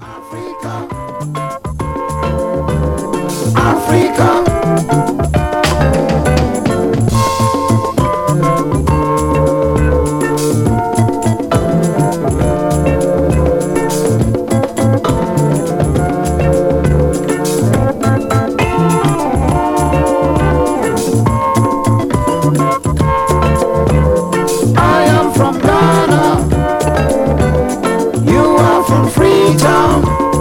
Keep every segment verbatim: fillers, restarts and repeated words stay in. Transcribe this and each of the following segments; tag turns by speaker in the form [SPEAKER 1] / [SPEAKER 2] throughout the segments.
[SPEAKER 1] Africa, Africa. I am from Ghana, you are from Freetown.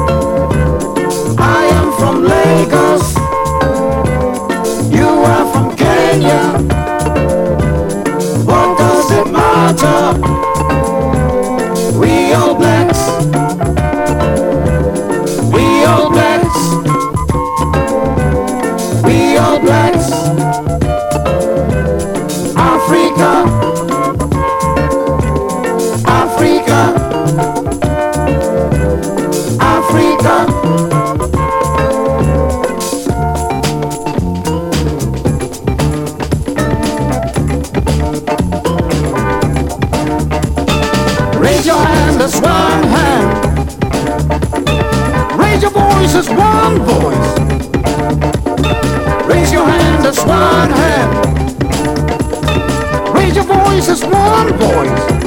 [SPEAKER 1] I am from Lagos, you are from Kenya. What does it matter? We all blacks, we all blacks, we all blacks. Africa, Africa, Africa. Raise your hand as one hand. Raise your voice as one voice. Raise your hand as one hand. Raise your voice as one voice.